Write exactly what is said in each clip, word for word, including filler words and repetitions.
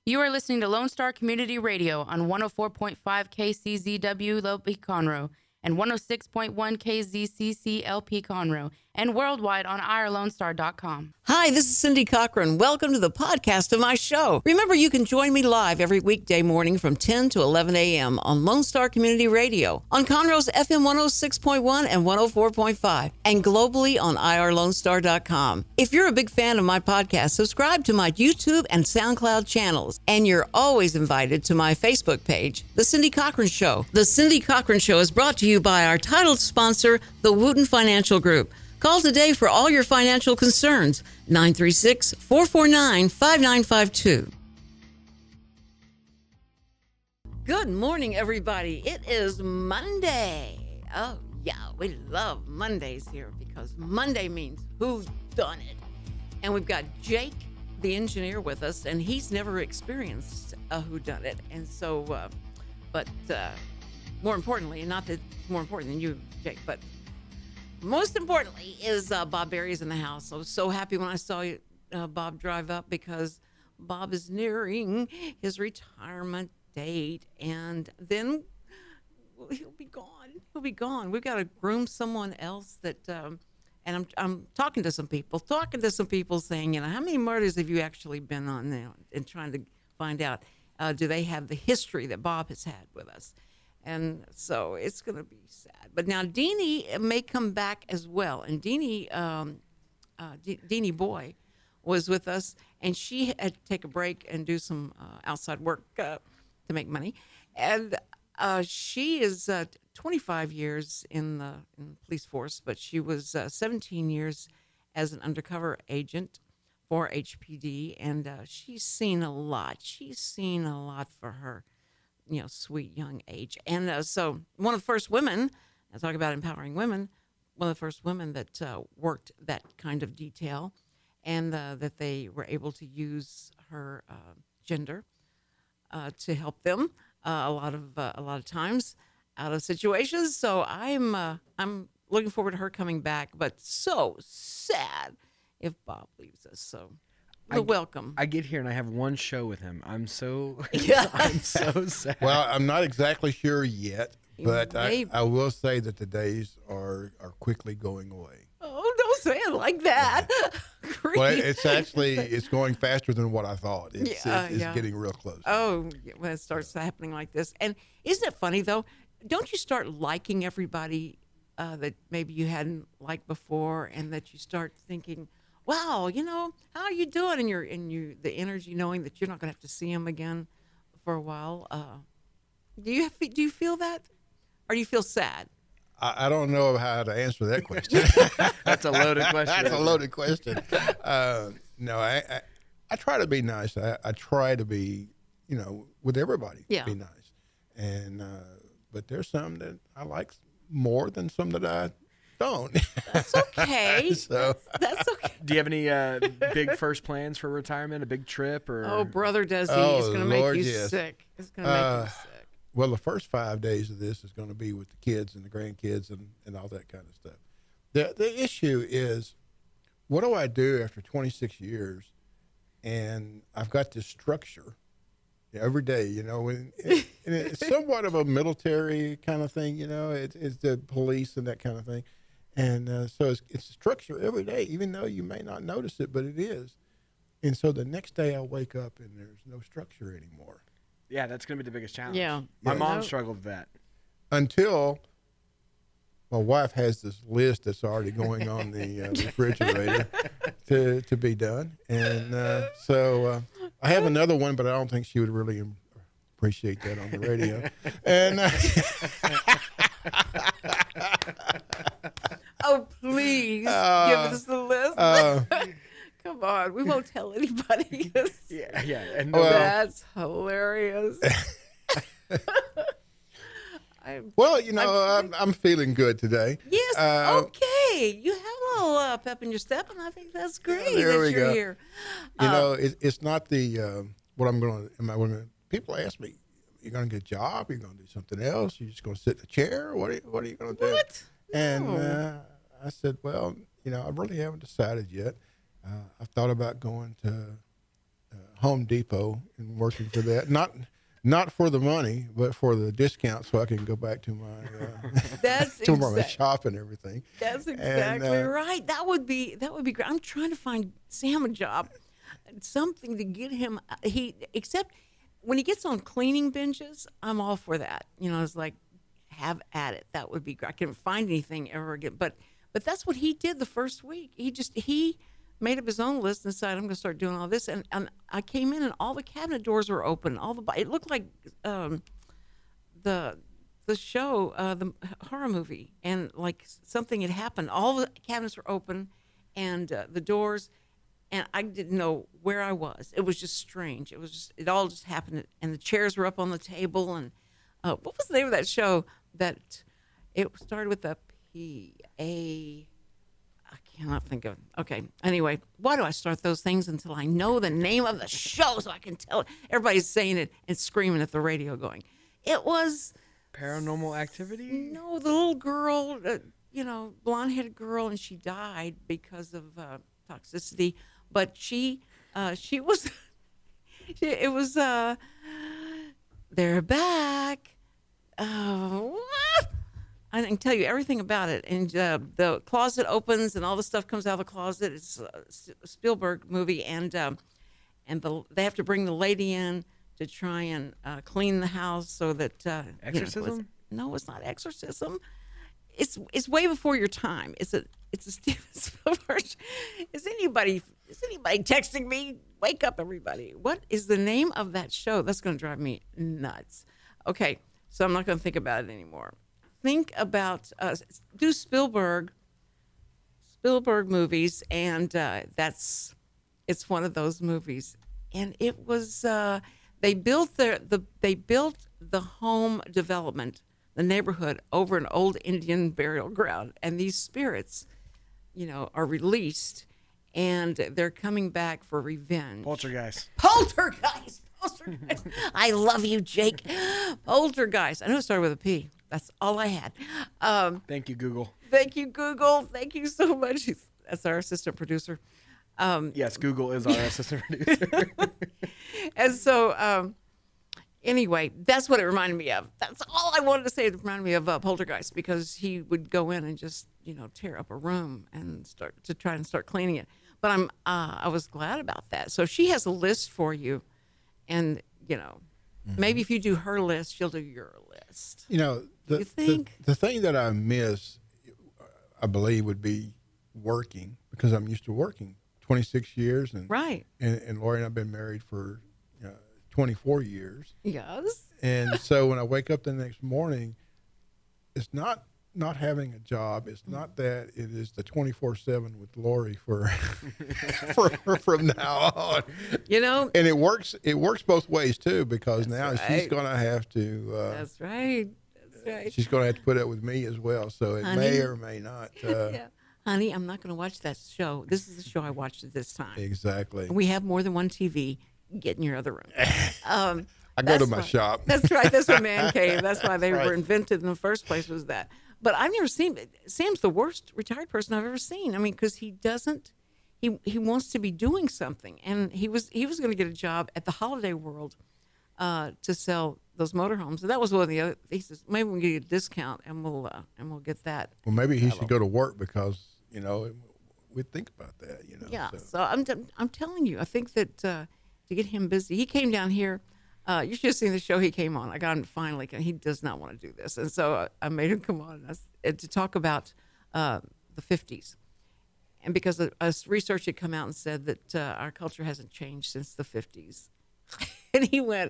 You are listening to Lone Star Community Radio on one oh four point five K C Z W L P Conroe and one oh six point one K Z C C L P Conroe and worldwide on our lone star dot com. Hi, this is Cindy Cochran. Welcome to the podcast of my show. Remember, you can join me live every weekday morning from ten to eleven a.m. on Lone Star Community Radio, on Conroe's F M one oh six point one and one oh four point five, and globally on I R lone star dot com. If you're a big fan of my podcast, subscribe to my YouTube and SoundCloud channels, and you're always invited to my Facebook page, The Cindy Cochran Show. The Cindy Cochran Show is brought to you by our title sponsor, the Wooten Financial Group. Call today for all your financial concerns, nine three six, four four nine, five nine five two. Good morning, everybody. It is Monday. Oh, yeah, we love Mondays here because Monday means who's done it. And we've got Jake, the engineer, with us, and he's never experienced a whodunit. And so, uh, but uh, more importantly, not that it's more important than you, Jake, but most importantly is uh, Bob Berry's in the house. I was so happy when I saw you, uh, Bob drive up because Bob is nearing his retirement date, and then he'll be gone. He'll be gone. We've got to groom someone else that, um, and I'm I'm talking to some people, talking to some people saying, you know, how many murders have you actually been on now, and trying to find out, uh, do they have the history that Bob has had with us? And so it's going to be sad. But now Deanie may come back as well. And Deanie, um, uh, De- Deanie Boy was with us, and she had to take a break and do some uh, outside work uh, to make money. And uh, she is uh, twenty-five years in the, in the police force, but she was uh, seventeen years as an undercover agent for H P D. And uh, she's seen a lot. She's seen a lot for her, you know, sweet young age. And uh, so one of the first women, I talk about empowering women, one of the first women that uh, worked that kind of detail, and uh, that they were able to use her uh, gender uh, to help them uh, a lot of uh, a lot of times out of situations. So I'm uh, I'm looking forward to her coming back, but so sad if Bob leaves us. So I, welcome. I get here and I have one show with him. I'm so, Yeah. I'm so sad. Well, I'm not exactly sure yet, but I, Maybe. I will say that the days are, are quickly going away. Oh, don't say it like that. Well, it's actually, it's going faster than what I thought. It's, Yeah, it's, it's yeah. getting real close. Oh, yeah, when it starts happening like this. And isn't it funny, though? Don't you start liking everybody uh, that maybe you hadn't liked before, and that you start thinking, wow, you know, how are you doing? And you're and you the energy knowing that you're not going to have to see him again for a while. Uh, do you have, do you feel that, or do you feel sad? I, I don't know how to answer that question. That's a loaded question. That's a loaded question. Uh, no, I, I I try to be nice. I, I try to be, you know, with everybody. Yeah. Be nice. And uh, but there's some that I like more than some that I don't. That's okay. So That's okay. Do you have any uh, big first plans for retirement? A big trip or? Oh, brother, does he? Oh, It's going to make Lord, you yes. sick. It's going to make Uh, you sick. well, the first five days of this is going to be with the kids and the grandkids and, and all that kind of stuff. The the issue is, what do I do after twenty-six years, and I've got this structure every day, you know, and, and it's somewhat of a military kind of thing, you know, it's, it's the police and that kind of thing. And uh, so it's, it's structure every day, even though you may not notice it, but it is. And so the next day I wake up and there's no structure anymore. Yeah, that's going to be the biggest challenge. Yeah. My Yeah. mom No. struggled with that. Until my wife has this list that's already going on the uh, refrigerator to, to be done. And uh, so uh, I have another one, but I don't think she would really im- appreciate that on the radio. And uh, Oh, please Uh, give us the list. uh, Come on, we won't tell anybody. Yeah, yeah. And Well- That's hilarious. I'm, well, you know, I'm, I'm feeling good today. yes, Uh, okay. You have a little uh, pep in your step, and I think that's great there that we you're go. here. You Uh, know, it, it's not the uh, what I'm going to. Am I going to? People ask me, "You're going to get a job? You're going to do something else? You're just going to sit in a chair? What are you, What are you going to do?" What? And No. uh, I said, "Well, you know, I really haven't decided yet. Uh, I've thought about going to uh, Home Depot and working for that. Not not for the money, but for the discount, so I can go back to my uh, That's to my exact- shop and everything. That's And, exactly uh, right. That would be that would be great. I'm trying to find Sam a job, something to get him. He except when he gets on cleaning binges, I'm all for that. You know, it's like have at it. That would be great. I couldn't find anything ever again, but but that's what he did the first week. He just he made up his own list and decided I'm going to start doing all this. And, and I came in and all the cabinet doors were open. All the it looked like um, the the show, uh, the horror movie, and like something had happened. All the cabinets were open, and uh, the doors, and I didn't know where I was. It was just strange. It was just it all just happened, and the chairs were up on the table. And uh, what was the name of that show? That it started with a P A. I cannot think of. Okay. Anyway, why do I start those things until I know the name of the show so I can tell it? Everybody's saying it and screaming at the radio, going, "It was." Paranormal Activity? No, the little girl, uh, you know, blonde-headed girl, and she died because of uh, toxicity. But she, uh, she was, she, it was, uh, they're back. Oh, what? I can tell you everything about it. And uh, the closet opens, and all the stuff comes out of the closet. It's a Spielberg movie, and um, and the, they have to bring the lady in to try and uh, clean the house so that uh, Exorcism? You know, it's, no, it's not exorcism. It's it's way before your time. It's a it's a Steven Spielberg. Is anybody is anybody texting me? Wake up, everybody! What is the name of that show? That's going to drive me nuts. Okay, so I'm not going to think about it anymore. Think about uh, do Spielberg Spielberg movies, and uh, that's it's one of those movies, and it was. Uh, They built the, the they built the home development, the neighborhood over an old Indian burial ground, and these spirits, you know, are released, and they're coming back for revenge. Poltergeist. Poltergeist. Poltergeist. I love you, Jake. Poltergeist. I know it started with a P. That's all I had. Um, Thank you, Google. thank you, Google. Thank you so much. That's our assistant producer. Um, Yes, Google is our assistant producer. And so, um, anyway, that's what it reminded me of. That's all I wanted to say. It reminded me of uh, Poltergeist, because he would go in and just, you know, tear up a room and start to try and start cleaning it. But I'm, uh, I was glad about that. So she has a list for you, and you know, mm-hmm. maybe if you do her list, she'll do your list. You know, the, You think? the the thing that I miss, I believe, would be working, because I'm used to working twenty-six years, and Right. and, and Lori and I've been married for uh, twenty-four years. Yes. And so when I wake up the next morning, it's not not having a job. It's not that. It is the twenty-four seven with Lori for, for from now on. You know. And it works. It works both ways too, because That's now right. she's going to have to. Uh, That's right. That's right. she's going to have to put up with me as well. So it Honey. may or may not. Uh, Yeah. Honey, I'm not going to watch that show. This is the show I watched at this time. Exactly. We have more than one T V. Get in your other room. Um, I go to that's my why- shop. That's right. That's a man cave. That's why they Right. were invented in the first place, was that. But I've never seen Sam's the worst retired person I've ever seen. I mean, because he doesn't. He he wants to be doing something, and he was he was going to get a job at the Holiday World uh, to sell those motorhomes. And that was one of the other. He says maybe we can get a discount, and we'll uh, and we'll get that. Well, maybe he should go to work, because you know we think about that. You know. Yeah, so. so I'm I'm telling you, I think that uh, to get him busy, he came down here. Uh, you should have seen the show he came on. I got him finally. He does not want to do this, and so I, I made him come on uh, to talk about uh, the fifties. And because a, a research had come out and said that uh, our culture hasn't changed since the fifties, and he went,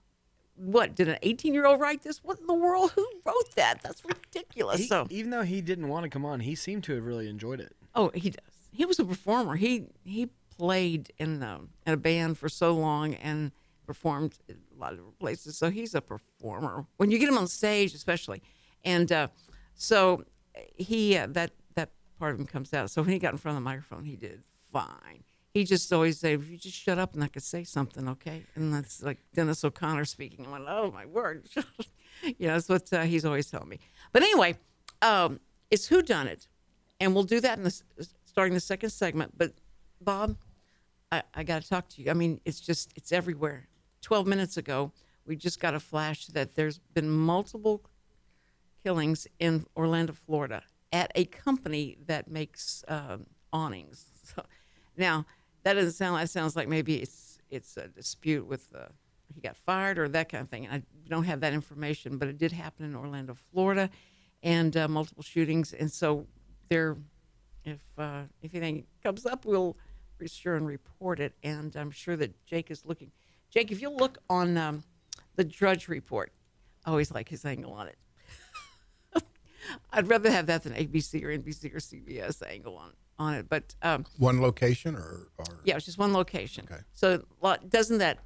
"What? Did an eighteen-year-old write this? What in the world? Who wrote that? That's ridiculous." He- so even though he didn't want to come on, he seemed to have really enjoyed it. Oh, he does. He was a performer. He he played in um, in a band for so long and performed in a lot of different places. So he's a performer. When you get him on stage, especially, and uh, so he uh, that that part of him comes out. So when he got in front of the microphone, he did fine. He just always said, "If you just shut up and I could say something, okay?" And that's like Dennis O'Connor speaking. I went, "Oh my word!" You know, that's what uh, he's always telling me. But anyway, um, it's Whodunit. And we'll do that in the starting the second segment. But Bob, I, I got to talk to you. I mean, it's just, it's everywhere. twelve minutes ago, we just got a flash that there's been multiple killings in Orlando, Florida at a company that makes um, awnings. So now that doesn't sound, that sounds like maybe it's, it's a dispute with, uh, he got fired or that kind of thing. And I don't have that information, but it did happen in Orlando, Florida, and uh, multiple shootings. And so there, if, uh, if anything comes up, we'll be sure and report it. And I'm sure that Jake is looking. Jake, if you'll look on um, the Drudge Report, I always like his angle on it. I'd rather have that than A B C or N B C or C B S angle on on it. But um, one location or, or yeah, it's just one location. Okay. So doesn't that,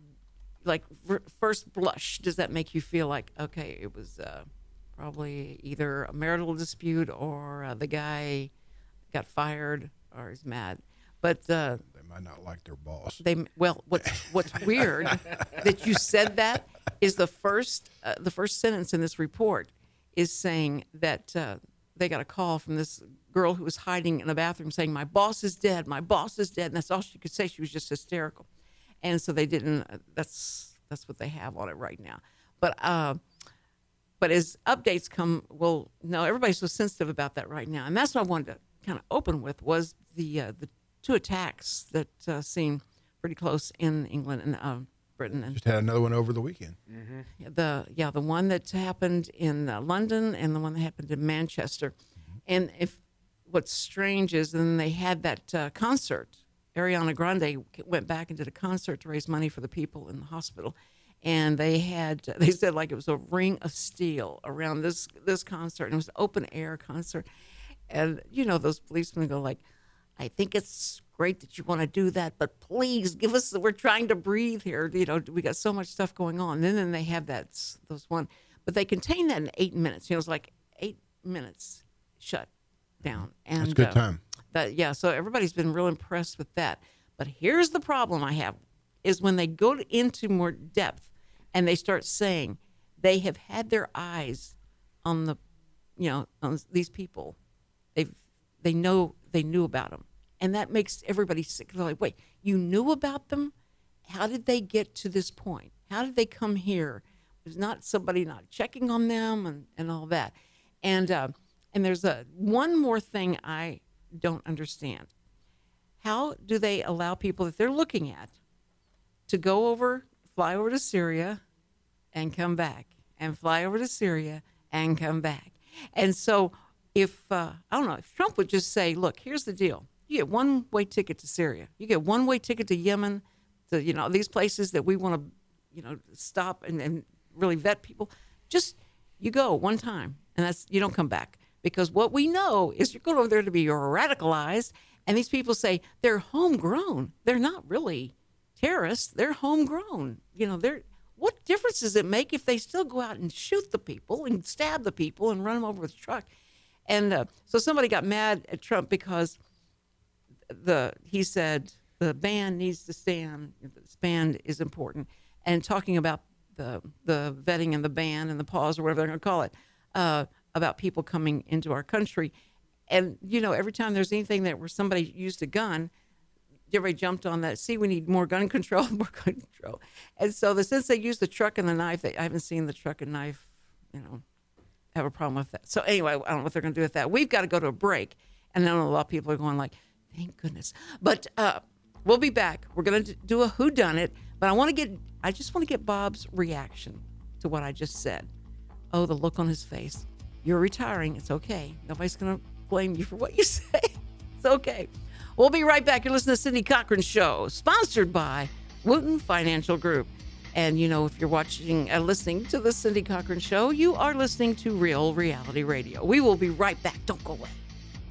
like, first blush, does that make you feel like, okay, it was uh, probably either a marital dispute or uh, the guy got fired or is mad? But uh, they might not like their boss. They well, what's what's weird that you said that is the first uh, the first sentence in this report is saying that uh, they got a call from this girl who was hiding in a bathroom saying, "My boss is dead. My boss is dead," and that's all she could say. She was just hysterical, and so they didn't. Uh, that's that's what they have on it right now. But uh, but as updates come, well, no, everybody's so sensitive about that right now, and that's what I wanted to kind of open with was the uh, the two attacks that uh, seem pretty close in England and uh, Britain. And just had another one over the weekend. Mm-hmm. The yeah, the one that happened in uh, London and the one that happened in Manchester. Mm-hmm. And if what's strange is, then they had that uh, concert. Ariana Grande went back and did a concert to raise money for the people in the hospital, and they had they said like it was a ring of steel around this this concert, and it was an open air concert. And you know those policemen go like, I think it's great that you want to do that, but please give us, we're trying to breathe here. You know, we got so much stuff going on. And then they have that, those one, but they contain that in eight minutes. You know, it's like eight minutes shut down. And that's a good uh, time. That, yeah. So everybody's been real impressed with that. But here's the problem I have is when they go to, into more depth and they start saying they have had their eyes on the, you know, on these people. They've, they know, they knew about them. And that makes everybody sick. They're like, wait, you knew about them? How did they get to this point? How did they come here? There's not somebody not checking on them and, and all that. And uh, and there's a one more thing I don't understand. How do they allow people that they're looking at to go over, fly over to Syria and come back, and fly over to Syria and come back? And so if, uh, I don't know, if Trump would just say, look, here's the deal. You get one-way ticket to Syria. You get one-way ticket to Yemen, to, you know, these places that we want to, you know, stop and, and really vet people. Just, you go one time, and that's, you don't come back. Because what we know is you're going over there to be radicalized, and these people say they're homegrown. They're not really terrorists. They're homegrown. You know, they're, what difference does it make if they still go out and shoot the people and stab the people and run them over with a truck? And uh, so somebody got mad at Trump because the he said the ban needs to stand. This ban is important, and talking about the the vetting and the ban and the pause or whatever they're going to call it uh, about people coming into our country. And you know, every time there's anything that where somebody used a gun, everybody jumped on that. See, we need more gun control, more gun control. And so the since they used the truck and the knife, they, I haven't seen the truck and knife, you know, have a problem with that. So anyway, I don't know what they're going to do with that. We've got to go to a break, and I know a lot of people are going like, thank goodness. But uh, we'll be back. We're going to do a whodunit, but I want to get, I just want to get Bob's reaction to what I just said. Oh, the look on his face. You're retiring. It's okay. Nobody's going to blame you for what you say. It's okay. We'll be right back. You're listening to Cindy Cochran Show, sponsored by Wooten Financial Group. And, you know, if you're watching and uh, listening to the Cindy Cochran Show, you are listening to Real Reality Radio. We will be right back. Don't go away.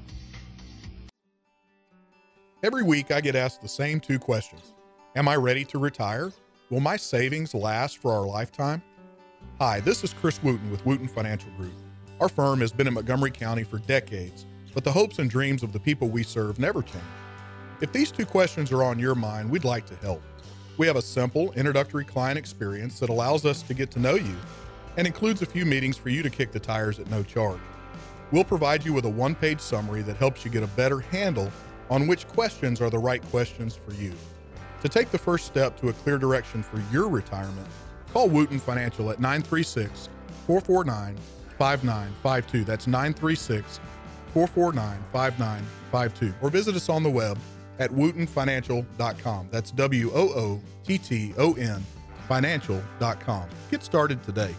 Every week I get asked the same two questions. Am I ready to retire? Will my savings last for our lifetime? Hi, this is Chris Wooten with Wooten Financial Group. Our firm has been in Montgomery County for decades, but the hopes and dreams of the people we serve never change. If these two questions are on your mind, we'd like to help. We have a simple, introductory client experience that allows us to get to know you and includes a few meetings for you to kick the tires at no charge. We'll provide you with a one-page summary that helps you get a better handle on which questions are the right questions for you. To take the first step to a clear direction for your retirement, call Wooten Financial at nine three six, four four nine, five nine five two. That's nine three six, four four nine, five nine five two. Or visit us on the web at wooten financial dot com. That's W O O T T O N financial dot com. Get started today.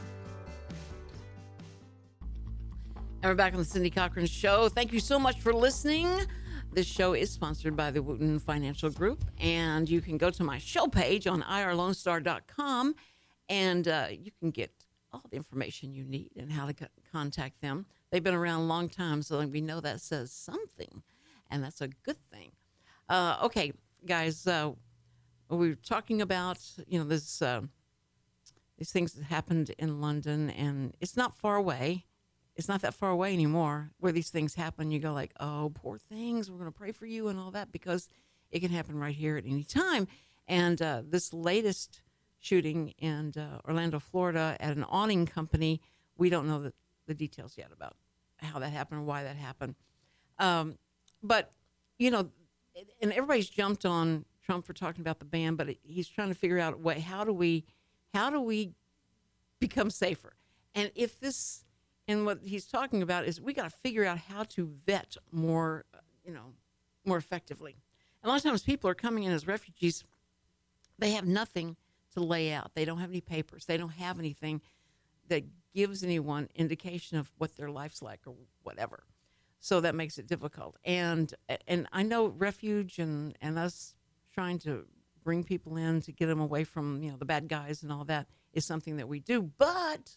And we're back on the Cindy Cochran Show. Thank you so much for listening. This show is sponsored by the Wooten Financial Group, and you can go to my show page on I R lone star dot com, and uh, you can get all the information you need and how to co- contact them. They've been around a long time, so we know that says something, and that's a good thing. Uh, okay, guys, uh, we were talking about, you know, this uh, these things that happened in London, and it's not far away. It's not that far away anymore where these things happen. You go like, oh, poor things. We're going to pray for you and all that, because it can happen right here at any time. And uh, this latest shooting in uh, Orlando, Florida at an awning company, we don't know the, the details yet about how that happened or why that happened. Um, but, you know, and everybody's jumped on Trump for talking about the ban, but he's trying to figure out a way, how do we, how do we become safer? And if this, and what he's talking about is we got to figure out how to vet more, you know, more effectively. And a lot of times people are coming in as refugees. They have nothing to lay out. They don't have any papers. They don't have anything that gives anyone indication of what their life's like or whatever. So that makes it difficult. And and I know refuge and, and us trying to bring people in to get them away from, you know, the bad guys and all that is something that we do. But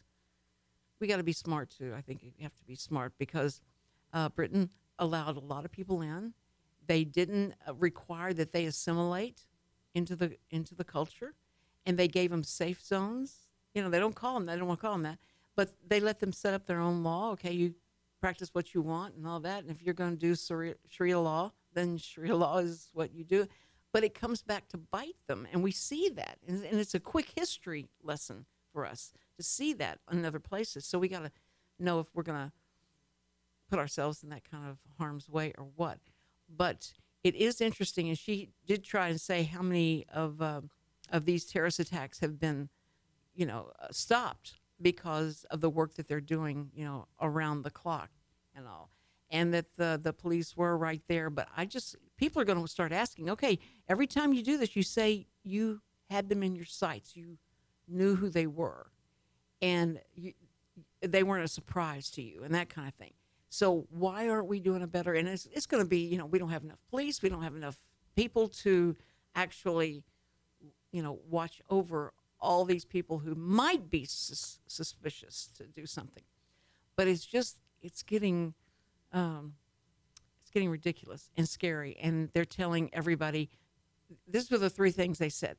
we got to be smart, too. I think you have to be smart because uh, Britain allowed a lot of people in. They didn't require that they assimilate into the into the culture, and they gave them safe zones. You know, they don't call them that. They don't want to call them that. But they let them set up their own law. Okay, you practice what you want and all that. And if you're going to do Sharia, Sharia law, then Sharia law is what you do. But it comes back to bite them, and we see that. And, and it's a quick history lesson for us to see that in other places. So we got to know if we're going to put ourselves in that kind of harm's way or what. But it is interesting, and she did try and say how many of uh, of these terrorist attacks have been, you know, uh, stopped because of the work that they're doing, you know, around the clock and all, and that the the police were right there. But I just, people are going to start asking, okay, every time you do this, you say you had them in your sights, you knew who they were, and you, they weren't a surprise to you, and that kind of thing. So why aren't we doing a better? And it's, it's going to be, you know, we don't have enough police. We don't have enough people to actually, you know, watch over all these people who might be sus- suspicious to do something. But it's just, it's getting, um, it's getting ridiculous and scary. And they're telling everybody, these were the three things they said: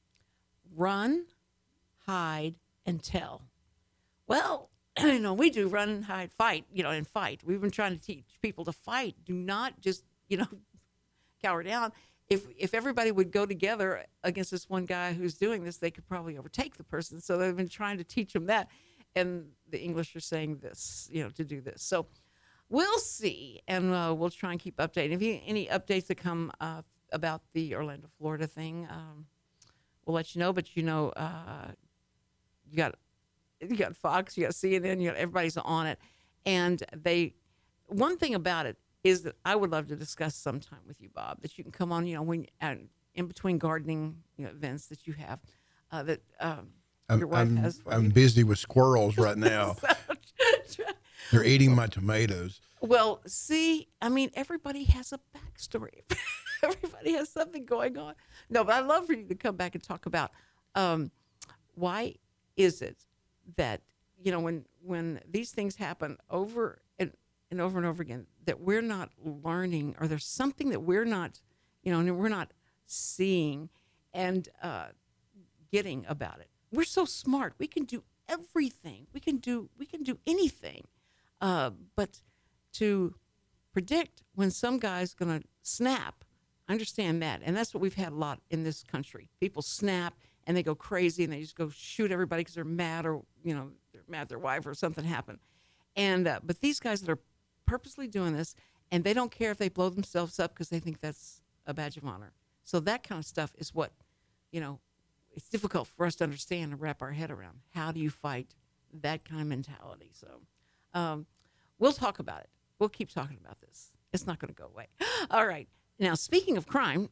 run, hide, and tell. Well, you know, we do run, hide, fight, you know, and fight. We've been trying to teach people to fight. Do not just, you know, cower down. If if everybody would go together against this one guy who's doing this, they could probably overtake the person. So they've been trying to teach them that. And the English are saying this, you know, to do this. So we'll see. And uh, we'll try and keep updating. If you, any updates that come uh, about the Orlando, Florida thing, um, we'll let you know. But, you know, uh, you got You got Fox, you got C N N, you got, everybody's on it. And they, one thing about it is that I would love to discuss sometime with you, Bob, that you can come on, you know, when uh, in between gardening, you know, events that you have, uh, that um, your I'm, wife I'm, has. I'm busy with squirrels right now. They're eating my tomatoes. Well, see, I mean, everybody has a backstory. Everybody has something going on. No, but I'd love for you to come back and talk about um, why is it that, you know, when when these things happen over and, and over and over again, that we're not learning, or there's something that we're not, you know, and we're not seeing and uh, getting about it. We're so smart. We can do everything. We can do we can do anything. Uh, but to predict when some guy's going to snap, I understand that. And that's what we've had a lot in this country. People snap and they go crazy and they just go shoot everybody because they're mad, or, you know, they're mad at their wife or something happened. And uh, but these guys that are purposely doing this, and they don't care if they blow themselves up because they think that's a badge of honor. So that kind of stuff is what, you know, it's difficult for us to understand and wrap our head around. How do you fight that kind of mentality? So um, we'll talk about it. We'll keep talking about this. It's not going to go away. All right. Now, speaking of crime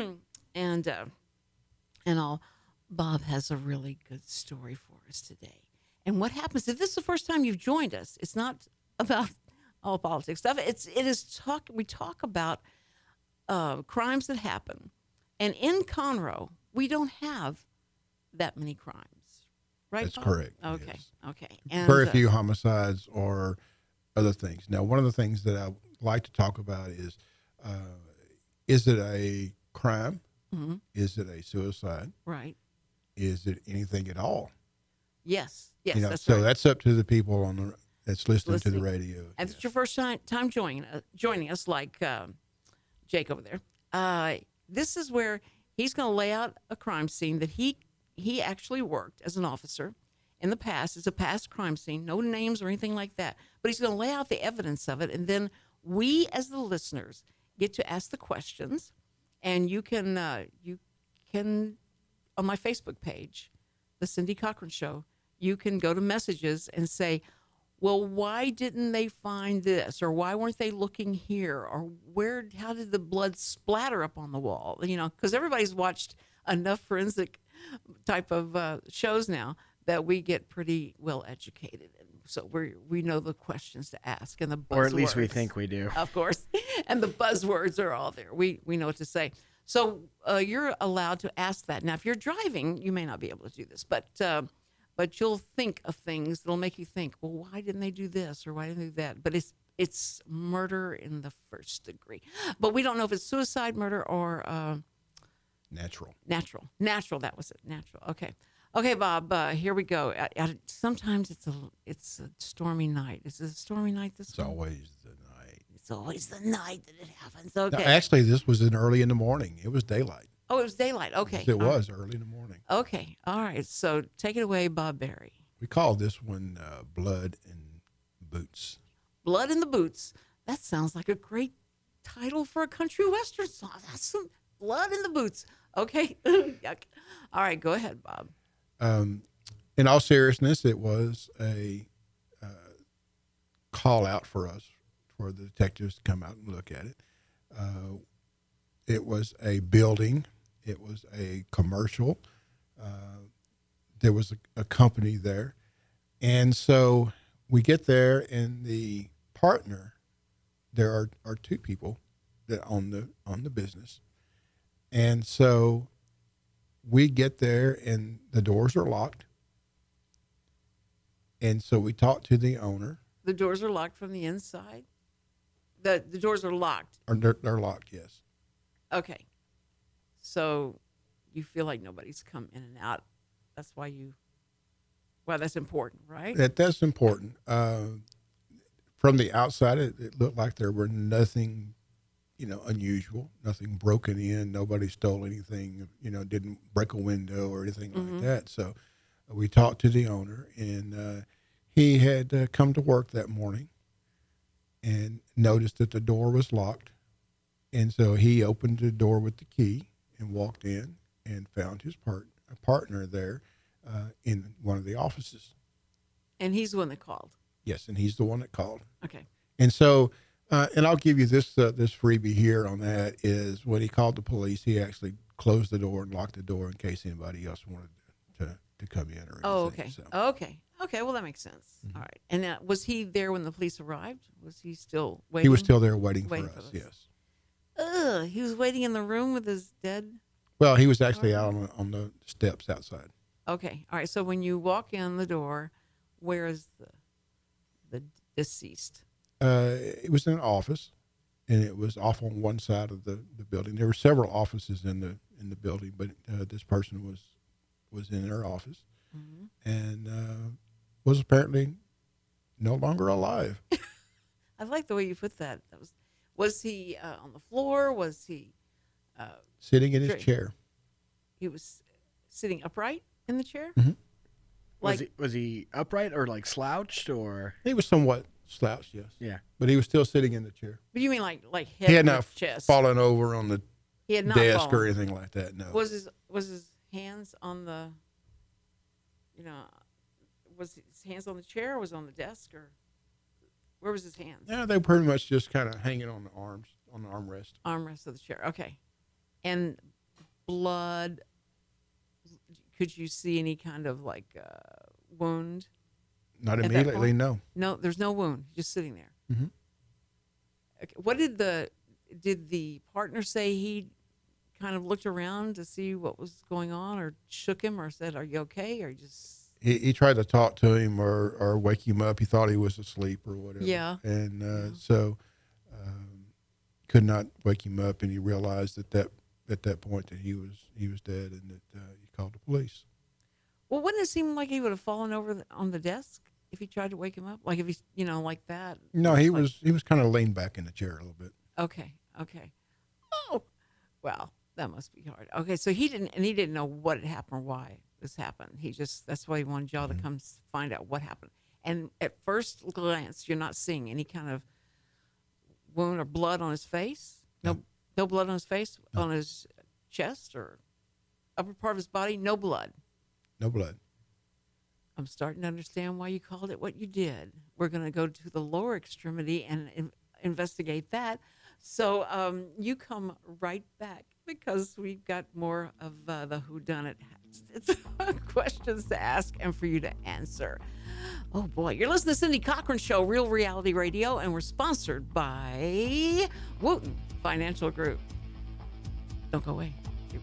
and uh, and all, Bob has a really good story for us today. And what happens if this is the first time you've joined us? It's not about all politics stuff. It's it is talk. We talk about uh, crimes that happen, and in Conroe we don't have that many crimes, right? That's Bob? correct. Okay, yes. okay. And, Very uh, few homicides or other things. Now, one of the things that I like to talk about is, uh, is it a crime? Mhm. Is it a suicide? Right. Is it anything at all? Yes. Yes. you know, that's so right. that's up to the people on the that's listening, Listening. to the radio. And Yes. it's your first time, time joining, uh, joining us, like um, Jake over there. Uh, this is where he's going to lay out a crime scene that he he actually worked as an officer in the past. It's a past crime scene, no names or anything like that. But he's going to lay out the evidence of it, and then we, as the listeners, get to ask the questions. And you can uh, you can on my Facebook page, The Cindy Cochran Show, you can go to messages and say, well, why didn't they find this? Or why weren't they looking here? Or where, how did the blood splatter up on the wall? You know, because everybody's watched enough forensic type of uh, shows now that we get pretty well educated. And so we we know the questions to ask and the buzzwords. Or at least we think we do. Of course. And the buzzwords are all there. We we know what to say. So uh, you're allowed to ask that. Now, if you're driving, you may not be able to do this, but uh, but you'll think of things that'll make you think, well, why didn't they do this or why didn't they do that? But it's it's murder in the first degree. But we don't know if it's suicide, murder, or uh, Natural. natural. Natural, that was it. Natural. Okay. Okay, Bob, uh, here we go. Uh, uh, sometimes it's a it's a stormy night. Is it a stormy night this It's one? always the night. It's always the night that it happens. No, Okay. actually, this was in early in the morning. It was daylight. Oh, it was daylight. Okay. It All right. was early in the morning. Okay. All right. So take it away, Bob Barry. We called this one uh, Blood and Boots. Blood in the Boots. That sounds like a great title for a country western song. That's some Blood in the Boots. Okay. Yuck. All right. Go ahead, Bob. Um, in all seriousness, it was a uh, call out for us, for the detectives to come out and look at it. Uh, it was a building. It was a commercial. Uh, there was a, a company there. And so we get there, and the partner, there are, are two people that own the on the business. And so we get there, and the doors are locked. And so we talk to the owner. The doors are locked from the inside. The the doors are locked. Or they're, they're locked, yes. Okay. So you feel like nobody's come in and out. That's why you. Well, that's important, right? That that's important. Uh, from the outside, it, it looked like there were nothing, you know, unusual, nothing broken in. Nobody stole anything, you know, didn't break a window or anything Mhm. like that. So uh, we talked to the owner, and uh, he had uh, come to work that morning and noticed that the door was locked. And so he opened the door with the key and walked in and found his part, a partner there uh, in one of the offices. And he's the one that called. Yes, and he's the one that called. Okay. And so, uh, and I'll give you this uh, this freebie here on that is when he called the police, he actually closed the door and locked the door in case anybody else wanted to, to come in or anything. Oh, okay. So, Okay. Okay. Well, that makes sense. Mhm. All right. And uh, was he there when the police arrived? Was he still waiting? he was still there waiting, Waiting for for us, us. yes. Ugh, he was waiting in the room with his dead. Well, he was actually out on, on the steps outside. Okay. All right. So when you walk in the door, where is the the deceased? Uh, it was in an office, and it was off on one side of the, the building. There were several offices in the in the building, but uh, this person was was in their office Mhm. and uh, was apparently no longer alive. I like the way you put that. That was. Was he uh, on the floor? Was he? Uh, Sitting in his Great. chair. he was sitting upright in the chair. Mhm. Was Like he was he upright or like slouched or? He was somewhat Slouched, yes. Yeah. But he was still sitting in the chair. But you mean like like head He had to not chest? fallen over on the He had not desk fallen. or anything like that. No. Was his was his hands on the, you know, was his hands on the chair or was it on the desk or where was his hands? Yeah, they were pretty much just kind of hanging on the arms, on the armrest. Armrest of the chair. Okay. And blood. Could you see any kind of like uh, wound? Not At that immediately, point? no. No, there's no wound. Just sitting there. Mhm. Okay. What did the did the partner say? He kind of looked around to see what was going on, or shook him, or said, "Are you okay?" Or just He, he tried to talk to him or, or wake him up. He thought he was asleep or whatever. Yeah. And uh, Yeah. so um, could not wake him up, and he realized at that at that point that he was he was dead, and that uh, he called the police. well, wouldn't it seem like he would have fallen over the, on the desk if he tried to wake him up? Like if he, you know, like that. No, he Like- was he was kind of leaned back in the chair a little bit. Okay. Okay. Oh, well, that must be hard. Okay, so he didn't, and he didn't know what had happened or why this happened. He just, that's why he wanted y'all to come s- find out what happened. And at first glance, you're not seeing any kind of wound or blood on his face. No, no blood on his face, on his chest or upper part of his body. No blood. No blood. I'm starting to understand why you called it what you did. We're going to go to the lower extremity and in, investigate that. So um, you come right back because we've got more of uh, the whodunit questions to ask and for you to answer. Oh boy, you're listening to Cindy Cochran Show, Real Reality Radio, and we're sponsored by Wooten Financial Group. Don't go away.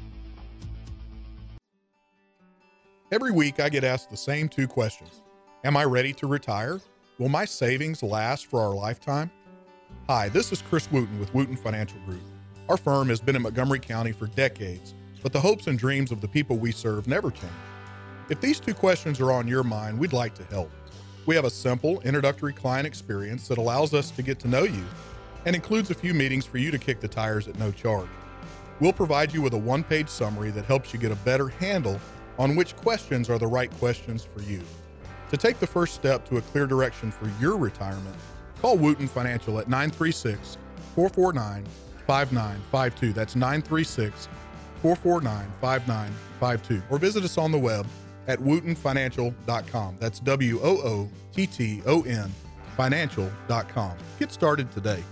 Every week, I get asked the same two questions. Am I ready to retire? Will my savings last for our lifetime? Hi, this is Chris Wooten with Wooten Financial Group. Our firm has been in Montgomery County for decades, but the hopes and dreams of the people we serve never change. If these two questions are on your mind, we'd like to help. We have a simple, introductory client experience that allows us to get to know you and includes a few meetings for you to kick the tires at no charge. We'll provide you with a one-page summary that helps you get a better handle on which questions are the right questions for you. To take the first step to a clear direction for your retirement, call Wooten Financial at nine three six, four four nine, five nine five two. That's nine three six, four four nine, five nine five two. Or visit us on the web at wooten financial dot com. That's W O O T T O N financial dot com. Get started today.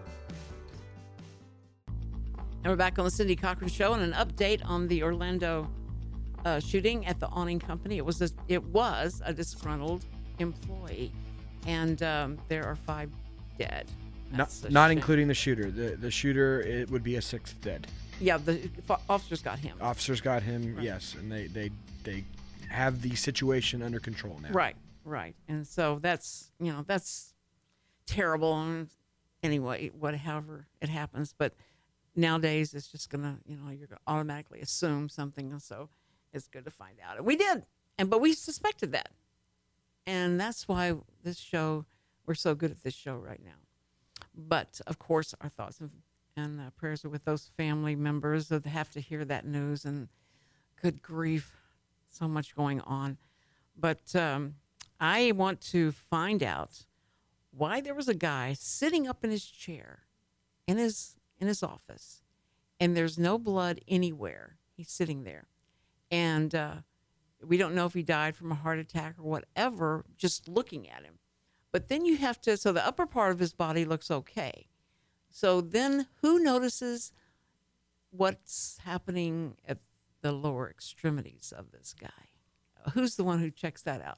And we're back on the Cindy Cochran Show and an update on the Orlando uh, shooting at the awning company. It was a, it was a disgruntled employee, and um, there are five dead. Not, That's a not shame. including the shooter. The the shooter, it would be a sixth dead. Yeah, the f- officers got him. Officers got him, Right. yes, and they, they they have the situation under control now. Right, right. And so that's, you know, that's terrible. And anyway, what, however it happens. But nowadays it's just going to, you know, you're going to automatically assume something. And so it's good to find out. And we did. And, but we suspected that. And that's why this show, we're so good at this show right now. But of course, our thoughts and, and uh, prayers are with those family members that have to hear that news. And good grief, so much going on. But um, I want to find out why there was a guy sitting up in his chair in his in his office, and there's no blood anywhere. He's sitting there, and uh, we don't know if he died from a heart attack or whatever. Just looking at him, but then you have to. So the upper part of his body looks okay. So then, who notices what's happening at the lower extremities of this guy? Who's the one who checks that out?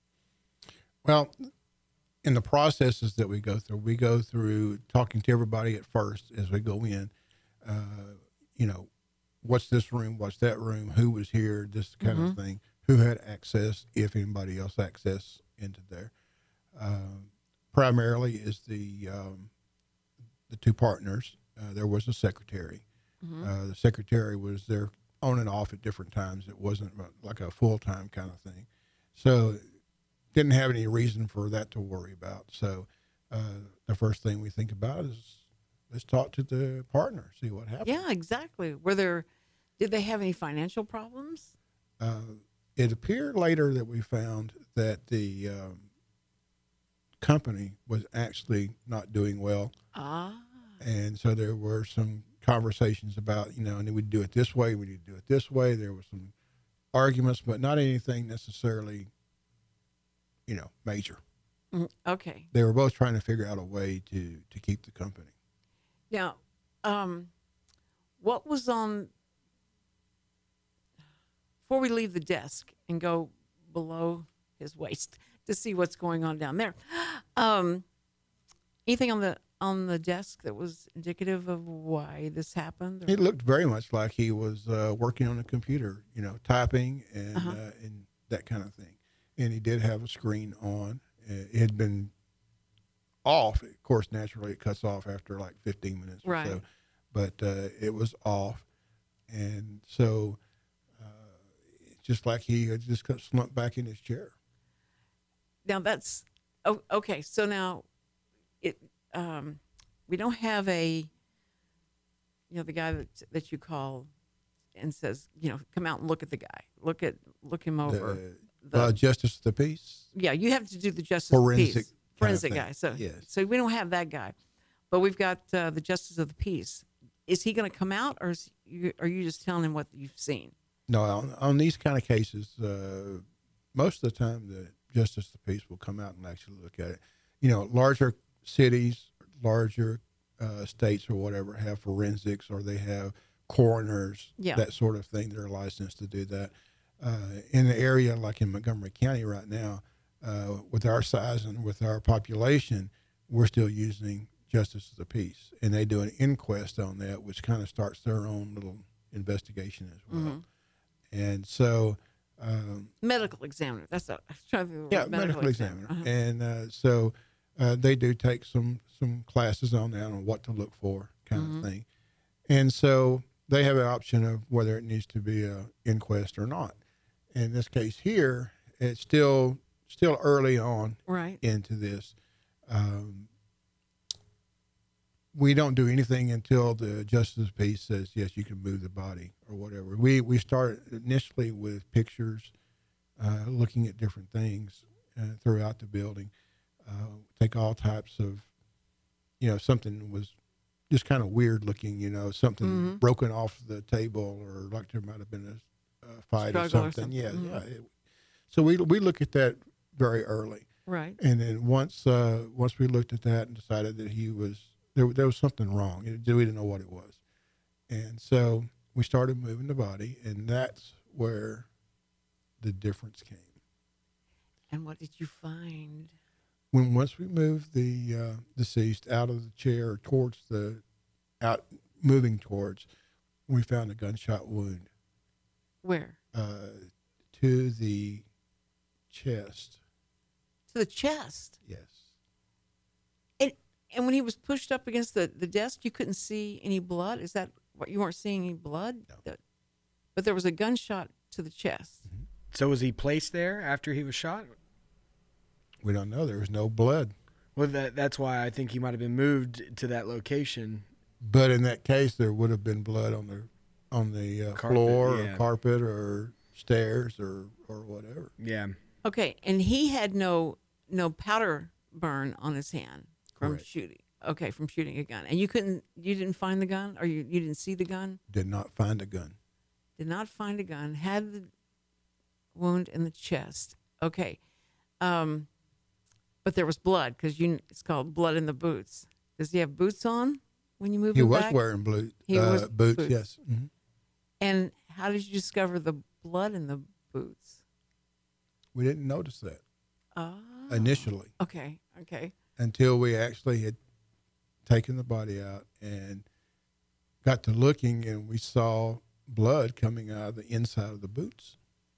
Well, in the processes that we go through, we go through talking to everybody at first as we go in. Uh, you know, what's this room? What's that room? Who was here? This kind Mhm. of thing. Who had access, if anybody else access into there. Uh, primarily is the um, the two partners. Uh, there was a secretary. Mhm. Uh, the secretary was there on and off at different times. It wasn't like a full-time kind of thing. So didn't have any reason for that to worry about. So uh, the first thing we think about is let's talk to the partner, see what happened. Yeah, exactly. Were there, did they have any financial problems? Uh, it appeared later that we found that the um, company was actually not doing well. Ah. And so there were some conversations about, you know, and we do it this way, we need to do it this way. There were some arguments, but not anything necessarily, you know, major. Mm, okay. They were both trying to figure out a way to, to keep the company. Now, um, what was on, before we leave the desk and go below his waist to see what's going on down there, um, anything on the on the desk that was indicative of why this happened? Or? It looked very much like he was uh, working on a computer, you know, typing and Uh-huh. uh, and that kind of thing. And he did have a screen on. Uh, It had been off. Of course, naturally, it cuts off after like fifteen minutes or Right. so. But uh, it was off. And so uh, it's just like he had just got slumped back in his chair. Now that's oh, okay. So now, it um, we don't have a, you know, the guy that that you call and says, you know, come out and look at the guy, look at look him over. The, uh, Justice of the Peace. Yeah, you have to do the justice of the Forensic peace, kind of forensic thing. guy. So Yes. so we don't have that guy, but we've got uh, the justice of the peace. Is he going to come out, or is you, are you just telling him what you've seen? No, on, on these kind of cases, uh, most of the time the Justice of the Peace will come out and actually look at it. You know, larger cities, larger uh, states or whatever have forensics, or they have coroners, Yeah. that sort of thing. They're licensed to do that. Uh, in the area like in Montgomery County right now, uh, with our size and with our population, we're still using Justice of the Peace, and they do an inquest on that, which kind of starts their own little investigation as well. Mm-hmm. And so, um, Medical examiner. That's a, I was trying to think of the yeah, word, medical examiner. Uh-huh. And uh, so uh, they do take some some classes on that, on what to look for, kind Mhm. of thing. And so they have an option of whether it needs to be a inquest or not. In this case here, it's still still early on Right. into this. Um, we don't do anything until the Justice of the Peace says, yes, you can move the body or whatever. We we start initially with pictures, uh, looking at different things uh, throughout the building. Uh, take all types of, you know, something was just kind of weird looking, you know, something Mhm. broken off the table, or like there might have been a, a fight or Struggle or something. something. Yeah, Mhm. yeah. It, so we we look at that very early. Right. And then once uh, once we looked at that and decided that he was there, there was something wrong. It, we didn't know what it was, and so we started moving the body, and that's where the difference came. And what did you find? When once we moved the uh, deceased out of the chair towards the out moving towards, we found a gunshot wound Where? uh, to the chest. To the chest. Yes. And and when he was pushed up against the, the desk, you couldn't see any blood. Is that what, you weren't seeing any blood? No. That- but there was a gunshot to the chest. So was he placed there after he was shot? We don't know. There was no blood. Well, that that's why I think he might have been moved to that location. But in that case, there would have been blood on the on the uh, Carpet, floor yeah. or carpet or stairs or, or whatever. Yeah. Okay, and he had no no powder burn on his hand from Correct. shooting. Okay, from shooting a gun, and you couldn't, you didn't find the gun, or you, you didn't see the gun. Did not find a gun. Did not find a gun. Had the wound in the chest. Okay, um, but there was blood because you. It's called blood in the boots. Does he have boots on when you moved He him was back? wearing blue, He uh, was- boots, boots. yes. hmm And how did you discover the blood in the boots? We didn't notice that Oh. initially Okay. Okay. until we actually had taken the body out and got to looking, and we saw blood coming out of the inside of the boots.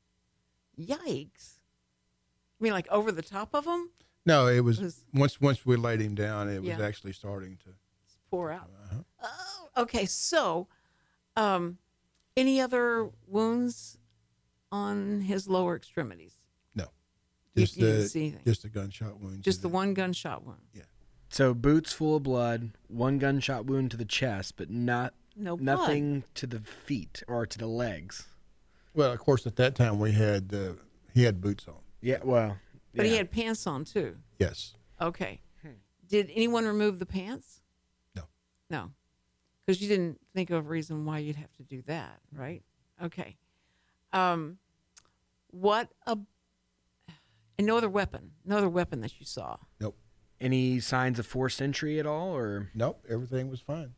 Yikes. I mean, like over the top of them? No, it was, It was- once once we laid him down, it was Yeah. actually starting to. Pour out. Uh-huh. Oh, okay. So, um, any other wounds on his lower extremities? No, You- just you didn't the see anything? just a gunshot wound. to Just the one gunshot wound. So boots full of blood, one gunshot wound to the chest, but not No blood. nothing to the feet or to the legs. Well, of course, at that time we had uh, he had boots on. Yeah. Well. But he yeah. had pants on too. Yes, Okay. Did anyone remove the pants? No. No. Because you didn't think of a reason why you'd have to do that, right? Okay. Um, what a... And no other weapon. No other weapon that you saw. Nope. Any signs of forced entry at all, or Nope. Everything was fine.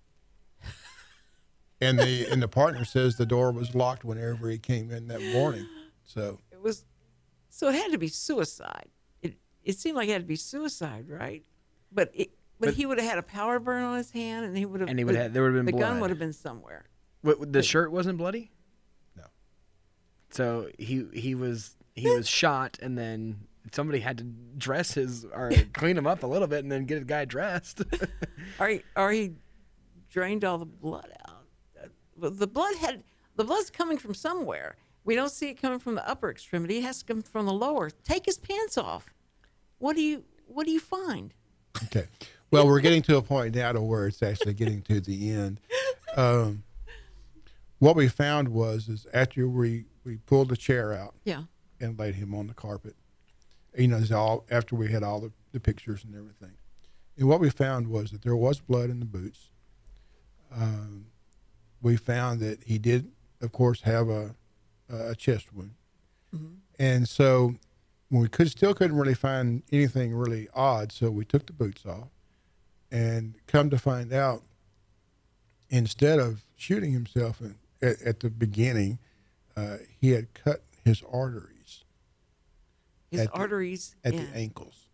And the and the partner says the door was locked whenever he came in that morning. So It was... So it had to be suicide. It it seemed like it had to be suicide, right? But it... But, But- he would have had a powder burn on his hand, and he would have... and he would have there would have The been gun blood. would have been somewhere. What, the shirt wasn't bloody. No. So he he was he was shot, and then somebody had to dress his or clean him up a little bit, and then get a guy dressed. Or he, or he drained all the blood out. Uh, but the blood had the blood's coming from somewhere. We don't see it coming from the upper extremity. It has to come from the lower. Take his pants off. What do you What do you find? okay. Well, we're getting to a point now to where it's actually getting to the end. Um, what we found was is after we, we pulled the chair out Yeah. and laid him on the carpet, you know, it's all after we had all the, the pictures and everything. And what we found was that there was blood in the boots. Um, we found that he did, of course, have a, a chest wound. Mm-hmm. And so when we could still couldn't really find anything really odd, so we took the boots off. And come to find out, instead of shooting himself in, at, at the beginning, uh, he had cut his arteries His At the- arteries at in. the ankles.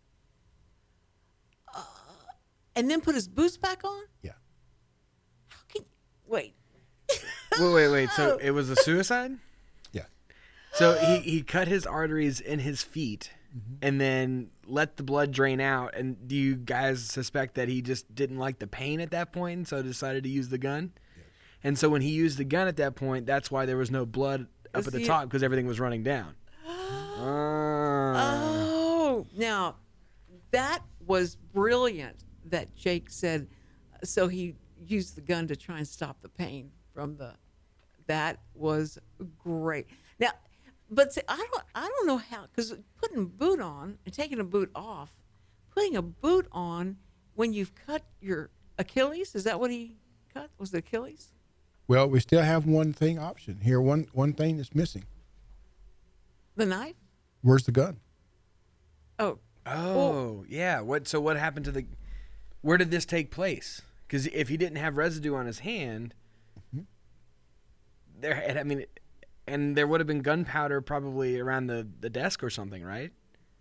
And then put his boots back on? Yeah. How can wait. wait, wait, wait. So it was a suicide. Yeah. So he, he cut his arteries in his feet, Mm-hmm. and then let the blood drain out. And do you guys suspect that he just didn't like the pain at that point, and so decided to use the gun? Yes. And so when he used the gun at that point, that's why there was no blood up Was at the he- top, because everything was running down. Ah. Oh, now that was brilliant that Jake said. So he used the gun to try and stop the pain from the. That was great. Now, but see, I don't, I don't know how, because putting a boot on and taking a boot off, putting a boot on when you've cut your Achilles. Is that what he cut? Was it Achilles? Well, we still have one thing option here. One one thing that's missing. The knife? Where's the gun? Oh, Oh, yeah. What? So what happened to the? Where did this take place? Because if he didn't have residue on his hand, Mm-hmm. there. I mean, and there would have been gunpowder probably around the, the desk or something, right?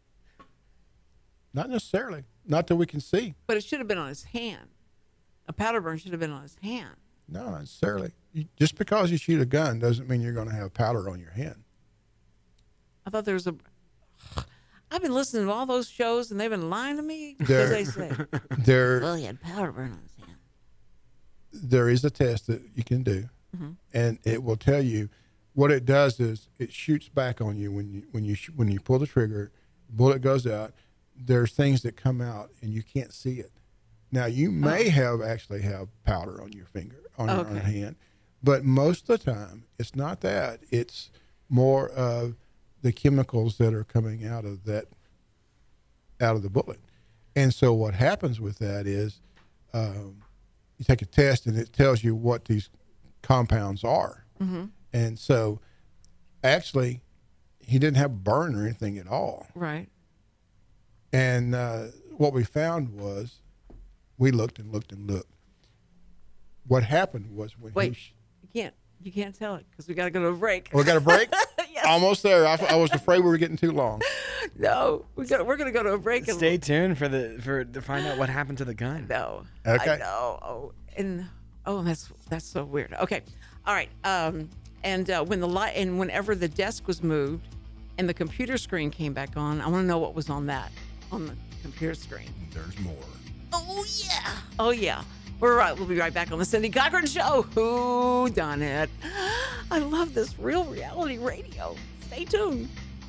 Not necessarily. Not that we can see. but it should have been on his hand. A powder burn should have been on his hand. No, not necessarily. You, just because you shoot a gun doesn't mean you're going to have powder on your hand. I thought there was a. I've been listening to all those shows and they've been lying to me because There- they say, There, well, he had powder burn on his hand. there is a test that you can do, Mm-hmm. and it will tell you what it does is it shoots back on you when you when you sh- when you pull the trigger, bullet goes out. There's things that come out and you can't see it. Now you may Oh. have actually have powder on your finger on your on your Okay. hand, but most of the time it's not that. It's more of the chemicals that are coming out of that out of the bullet. And so what happens with that is um, you take a test and it tells you what these compounds are. Mm-hmm. And so actually he didn't have a burn or anything at all. Right. And uh, what we found was we looked and looked and looked. What happened was when Wait, he sh- you can't you can't tell it because we got to go to a break. oh, we got a break? Yes. Almost there. I, I was afraid we were getting too long. No, we got we're gonna go to a break. And Stay tuned for the for to find out what happened to the gun. No. Okay. I know. Oh, and oh, that's that's so weird. Okay. All right. Um, and uh, when the light and whenever the desk was moved, and the computer screen came back on, I want to know what was on that on the computer screen. There's more. Oh yeah. Oh yeah. We're right. We'll be right back on the Cindy Cochran Show. Who done it? I love this real reality radio. Stay tuned.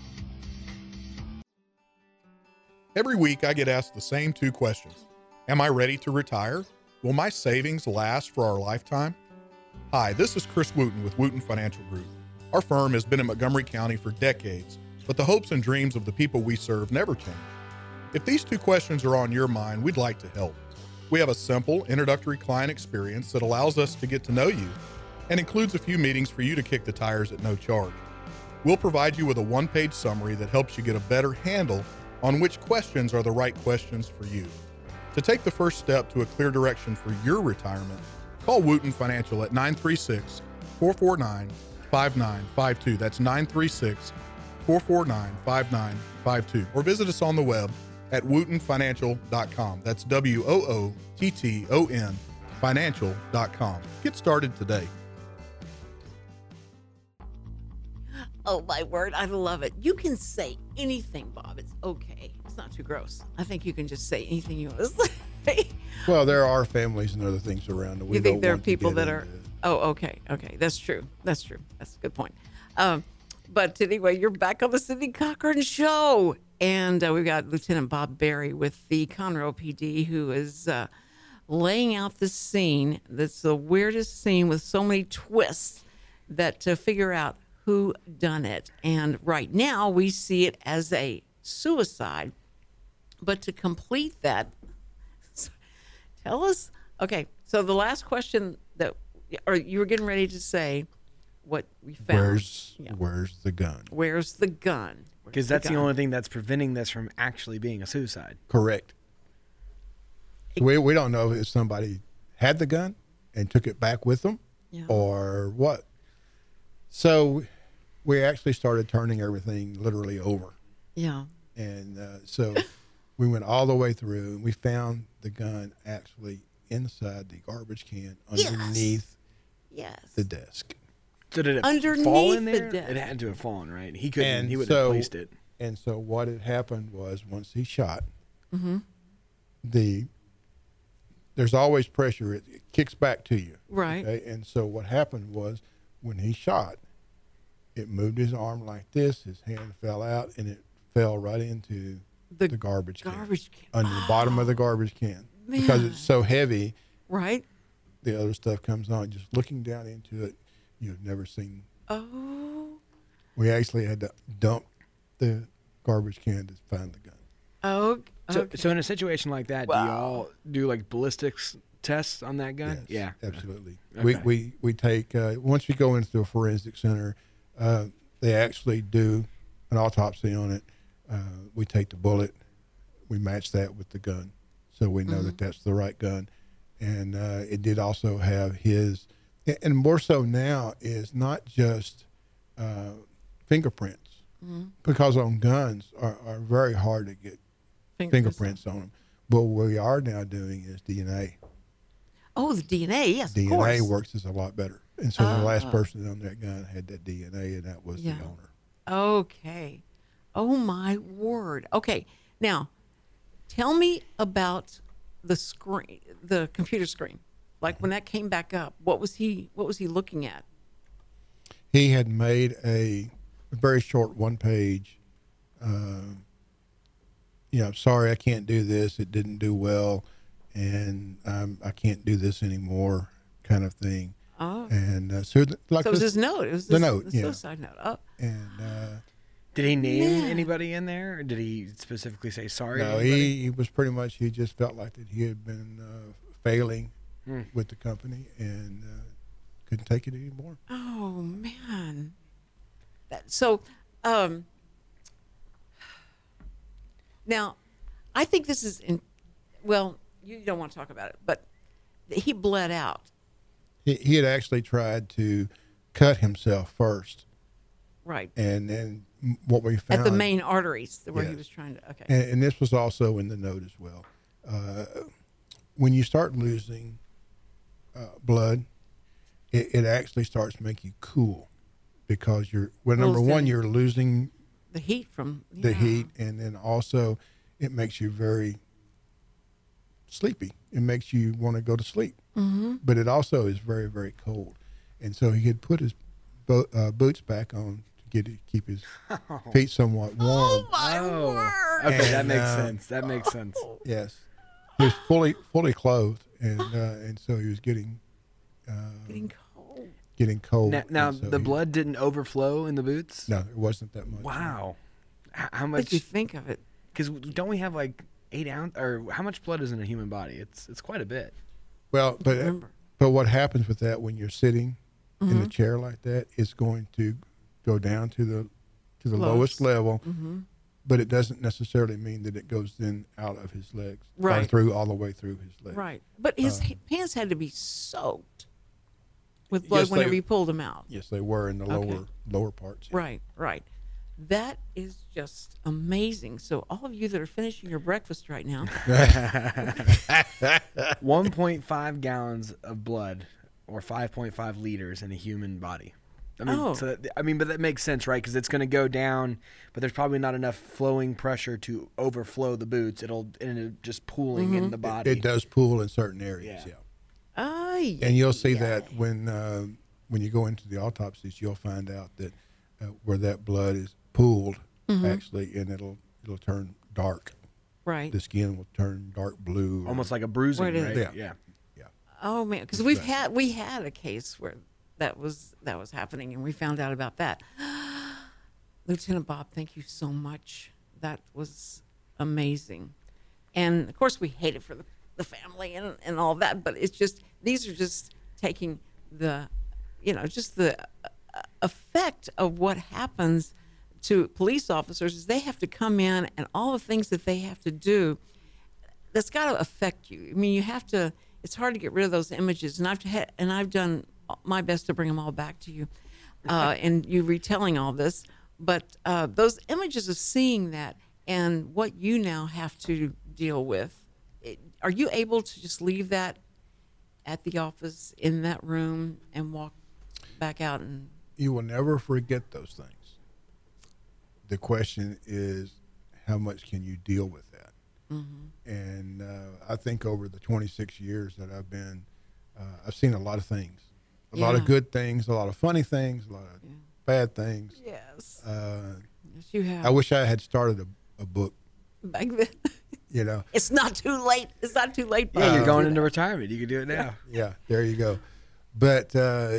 Every week, I get asked the same two questions. Am I ready to retire? Will my savings last for our lifetime? Hi, this is Chris Wooten with Wooten Financial Group. Our firm has been in Montgomery County for decades, but the hopes and dreams of the people we serve never change. If these two questions are on your mind, we'd like to help. We have a simple introductory client experience that allows us to get to know you and includes a few meetings for you to kick the tires at no charge. We'll provide you with a one-page summary that helps you get a better handle on which questions are the right questions for you. To take the first step to a clear direction for your retirement, call Wooten Financial at nine three six, four four nine, five nine five two. That's nine three six, four four nine, five nine five two. Or visit us on the web at wooten financial dot com. That's W O O T T O N financial dot com. Get started today. Oh, my word. I love it. You can say anything, Bob. It's okay. It's not too gross. I think you can just say anything you want to say. Well, there are families and other things around that we You think don't there are want to people get that are. into. Oh, okay. Okay. That's true. That's true. That's a good point. Um, but anyway, you're back on the Cindy Cochran Show. And uh, we've got Lieutenant Bob Berry with the Conroe P D, who is uh, laying out this scene that's the weirdest scene with so many twists that to figure out who done it. And right now we see it as a suicide. But to complete that, tell us. Okay, so the last question that, or you were getting ready to say what we found. Where's Yeah. Where's the gun? Where's the gun? Where's Because that's the, gun? only thing that's preventing this from actually being a suicide. Correct. So we we don't know if somebody had the gun and took it back with them, Yeah. or what. So we actually started turning everything literally over, Yeah. and uh, so we went all the way through, and we found the gun actually inside the garbage can Yes. underneath Yes. the desk. So did it Underneath fall in the there? desk. It had to have fallen, right? He couldn't. And he would so- have placed it. And so what had happened was once he shot, Mm-hmm. the there's always pressure. It, it kicks back to you. Right. Okay? And so what happened was when he shot, it moved his arm like this. His hand fell out, and it fell right into The the, garbage can, Garbage can. under the bottom of the garbage can. Because man. it's so heavy, Right? the other stuff comes on. Just looking down into it, you've never seen. Oh. We actually had to dump the garbage can to find the gun. Oh. So, Okay. so in a situation like that, do Wow. y'all do like ballistics tests on that gun? Yes, Yeah. absolutely. Okay. We, we we take uh, once we go into a forensic center, uh, they actually do an autopsy on it. Uh, we take the bullet, we match that with the gun, so we know that that's the right gun. And uh, it did also have his, and more so now is not just uh, fingerprints, because on guns are, are very hard to get fingerprints on them. But what we are now doing is D N A. Oh, the D N A. Yes, D of N A course. works is a lot better. And so the last Ah. person on that gun had that D N A, and that was Yeah. the owner. Okay. Oh my word. Okay. Now, tell me about the screen, the computer screen. Like when that came back up, what was he? What was he looking at? He had made a very short one page, uh, you know, sorry, I can't do this. It didn't do well, and um, I can't do this anymore, kind of thing. Oh, And uh, so, th- like so it was this, his note. It was the this- note, the yeah. suicide note. Oh, and uh, Did he name Man. anybody in there, or did he specifically say sorry? to no, anybody? he, he was pretty much, he just felt like that he had been uh, failing Hmm. with the company and uh, couldn't take it anymore. oh man. That, so, um, now, I think this is in. Well, you don't want to talk about it, but he bled out. He, he had actually tried to cut himself first, Right. and then what we found At the main arteries where he Yes. was trying to. Okay. and, and this was also in the note as well. Uh, when you start losing uh, blood, it, it actually starts to make you cool because you're well. Well, Number one, then- you're losing the heat from the yeah. heat, and then also it makes you very sleepy. It makes you want to go to sleep, Mm-hmm. but it also is very, very cold. And so he had put his bo- uh, boots back on to get it, keep his feet somewhat warm. Oh my Oh, word! okay, that And, makes uh, sense. That makes sense. Yes, he was fully fully clothed, and uh, and so he was getting uh, Getting cold. getting cold. Now, now and so the he- blood didn't overflow in the boots. No, it wasn't that much. Wow. H- How What much? did you think of it? because don't we have like eight ounce or how much blood is in a human body? It's it's quite a bit. Well, but Remember. but what happens with that when you're sitting in Mm-hmm. a chair like that? It's going to go down to the to the Lowest. lowest level, Mm-hmm. but it doesn't necessarily mean that it goes then out of his legs, or Right. through all the way through his legs. Right. But his Uh, h pants had to be soaked with blood Yes, whenever they- he pulled them out. Yes, they were in the Okay. lower lower parts. yeah. Right, right. That is just amazing. So all of you that are finishing your breakfast right now, one point five gallons of blood, or five point five liters in a human body. I mean, Oh. so that, I mean, but that makes sense, right? Because it's going to go down, but there's probably not enough flowing pressure to overflow the boots. It'll and it'll just pooling in the body. It does pool in certain areas. Yeah. Yeah. ay, And you'll see ay, that ay. when uh, when you go into the autopsies, you'll find out that uh, where that blood is pooled, Mm-hmm. actually, and it'll it'll turn dark. Right. The skin will turn dark blue. or- Almost like a bruising, Where it is. right? Yeah. yeah. yeah. Oh man, because we've had we had a case where that was that was happening, and we found out about that. Lieutenant Bob, thank you so much. That was amazing, and of course we hate it for the, the family and and all that. But it's just these are just taking the, you know, just the uh, effect of what happens to police officers is they have to come in and all the things that they have to do. That's got to affect you. I mean, you have to. It's hard to get rid of those images, and I've had, and I've done my best to bring them all back to you, uh, and you retelling all this. But uh, those images of seeing that and what you now have to deal with, it, are you able to just leave that at the office in that room and walk back out and? You will never forget those things. The question is, how much can you deal with that? Mm-hmm. And uh, I think over the twenty-six years that I've been, uh, I've seen a lot of things, a lot Yeah. of good things, a lot of funny things, a lot of Yeah. bad things. Yes. Uh, Yes, you have. I wish I had started a, a book. Back then. You know, It's not too late. It's not too late. Yeah, you're to going do into that. retirement. You can do it now. yeah, there you go. But uh,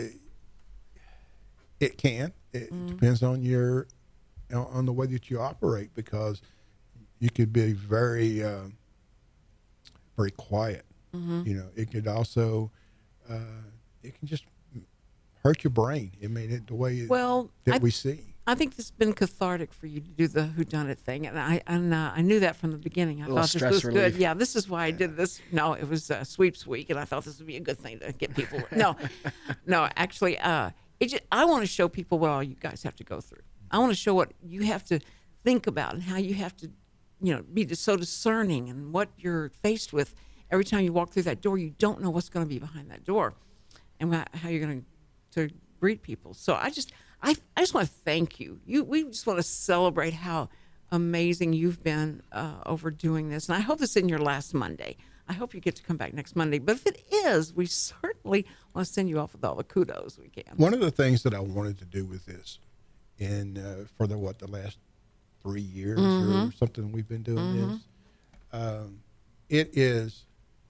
it can. It Mm-hmm. depends on your on on the way that you operate, because you could be very uh, very quiet. Mm-hmm. You know, it could also uh, it can just hurt your brain. I mean, it, the way Well, that I, we see. I think this has been cathartic for you to do the whodunit thing, and I and uh, I knew that from the beginning. I Little thought this stress was relief. good. Yeah, this is why I did this. No, it was uh, sweeps week, and I thought this would be a good thing to get people. No, no, actually, uh, it just, I want to show people what all you guys have to go through. I want to show what you have to think about and how you have to, you know, be so discerning and what you're faced with every time you walk through that door. You don't know what's going to be behind that door, and wha- how you're going to to greet people. So I just. I, I just want to thank you. You, we just want to celebrate how amazing you've been uh, over doing this, and I hope this isn't your last Monday. I hope you get to come back next Monday. But if it is, we certainly want to send you off with all the kudos we can. One of the things that I wanted to do with this, and uh, for the what the last three years Mm-hmm. or something we've been doing this, um, it is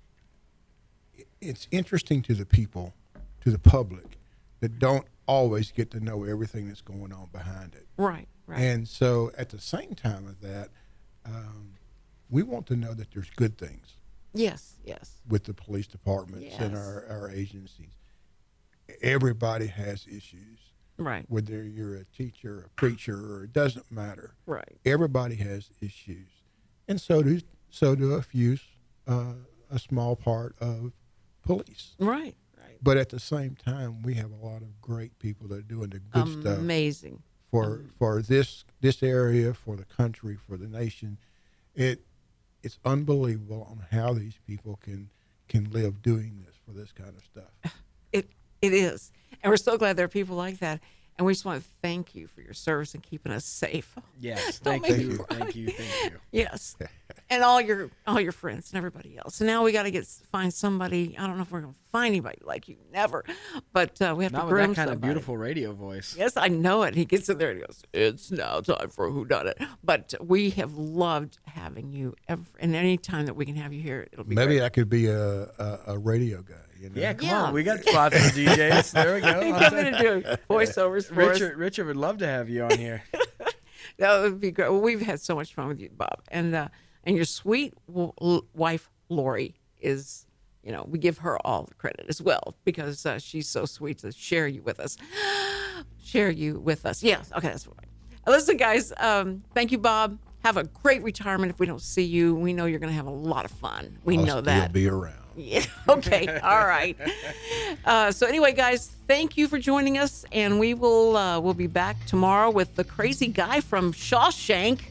it's interesting to the people, to the public, that don't always get to know everything that's going on behind it. Right, right. And so, at the same time of that, um, we want to know that there's good things yes, yes. with the police departments and Yes. our, our agencies. Everybody has issues. Right, Whether you're a teacher, a preacher, or it doesn't matter. right. Everybody has issues, and so do so do a few, uh, a small part of police. Right, right. But at the same time, we have a lot of great people that are doing the good stuff Amazing. for for this this area, for the country, for the nation. It it's unbelievable on how these people can can live doing this for this kind of stuff. It It is. And we're so glad there are people like that. And we just want to thank you for your service and keeping us safe. Yes, Don't thank make you, me cry. thank you, thank you. Yes, and all your all your friends and everybody else. So now we got to get find somebody. I don't know if we're gonna find anybody like you, never, but uh, we have Not to with groom that kind of somebody. beautiful radio voice. Yes, I know it. He gets in there and he goes, "It's now time for a whodunit." But we have loved having you, every, and any time that we can have you here, it'll be Maybe great. I could be a, a, a radio guy. You know? Yeah, come Yeah. on, we got spots for D Js. There we go. Come in and do voiceovers for us. Richard, Richard would love to have you on here. That would be great. Well, we've had so much fun with you, Bob, and uh, and your sweet w- l- wife Lori is, you know, we give her all the credit as well because uh, she's so sweet to share you with us. Share you with us. Yes. Okay, that's right. Listen, guys. Um, thank you, Bob. Have a great retirement. If we don't see you, we know you're going to have a lot of fun. We I'll know still that. be around. Yeah. Okay. All right. Uh, so anyway, guys, thank you for joining us, and we will uh, we'll be back tomorrow with the crazy guy from Shawshank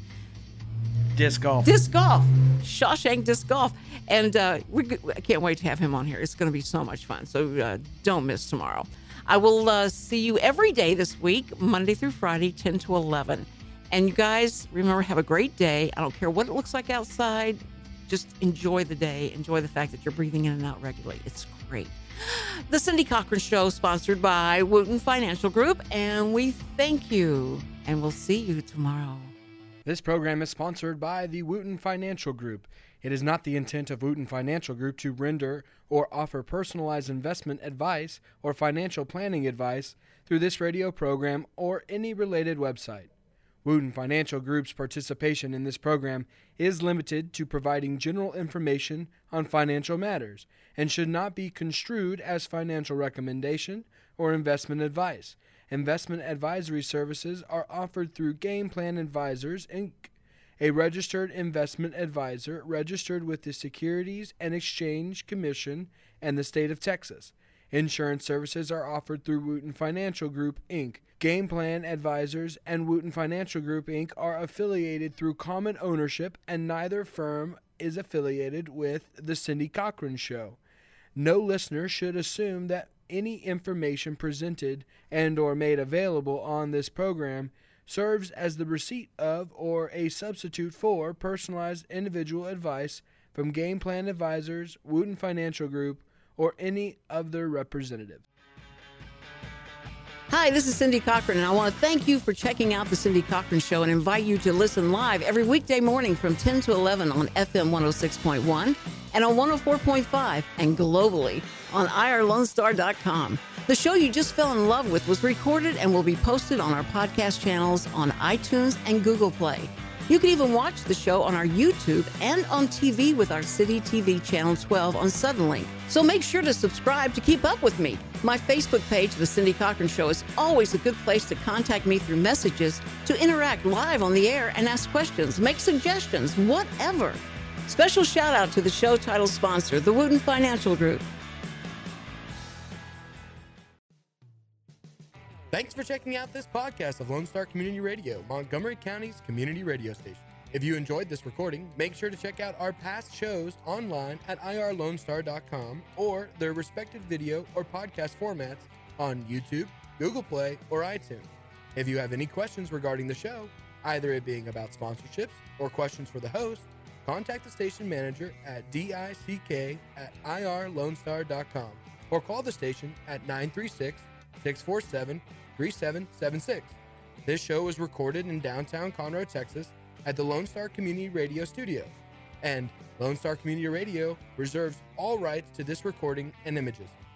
Disc golf. Disc Golf, Shawshank Disc Golf, and uh, we I can't wait to have him on here. It's going to be so much fun. So uh, don't miss tomorrow. I will uh, see you every day this week, Monday through Friday, ten to eleven. And you guys, remember, have a great day. I don't care what it looks like outside. Just enjoy the day. Enjoy the fact that you're breathing in and out regularly. It's great. The Cindy Cochran Show, sponsored by Wooten Financial Group. And we thank you. And we'll see you tomorrow. This program is sponsored by the Wooten Financial Group. It is not the intent of Wooten Financial Group to render or offer personalized investment advice or financial planning advice through this radio program or any related website. Wooten Financial Group's participation in this program is limited to providing general information on financial matters and should not be construed as financial recommendation or investment advice. Investment advisory services are offered through Game Plan Advisors, Incorporated, a registered investment advisor registered with the Securities and Exchange Commission and the state of Texas. Insurance services are offered through Wooten Financial Group, Incorporated. Game Plan Advisors and Wooten Financial Group, Incorporated are affiliated through common ownership, and neither firm is affiliated with The Cindy Cochran Show. No listener should assume that any information presented and or made available on this program serves as the receipt of or a substitute for personalized individual advice from Game Plan Advisors, Wooten Financial Group, or any of their representatives. Hi, this is Cindy Cochran, and I want to thank you for checking out The Cindy Cochran Show and invite you to listen live every weekday morning from ten to eleven on F M one oh six point one and on one oh four point five and globally on I R Lone Star dot com. The show you just fell in love with was recorded and will be posted on our podcast channels on iTunes and Google Play. You can even watch the show on our YouTube and on T V with our City T V Channel twelve on Suddenlink. So make sure to subscribe to keep up with me. My Facebook page, The Cindy Cochran Show, is always a good place to contact me through messages, to interact live on the air and ask questions, make suggestions, whatever. Special shout out to the show title sponsor, the Wooten Financial Group. Thanks for checking out this podcast of Lone Star Community Radio, Montgomery County's community radio station. If you enjoyed this recording, make sure to check out our past shows online at I R Lone Star dot com or their respective video or podcast formats on YouTube, Google Play, or iTunes. If you have any questions regarding the show, either it being about sponsorships or questions for the host, contact the station manager at dick at I R Lone Star dot com or call the station at nine three six, six four seven, three seven seven six. This show was recorded in downtown Conroe, Texas at the Lone Star Community Radio Studios, and Lone Star Community Radio reserves all rights to this recording and images.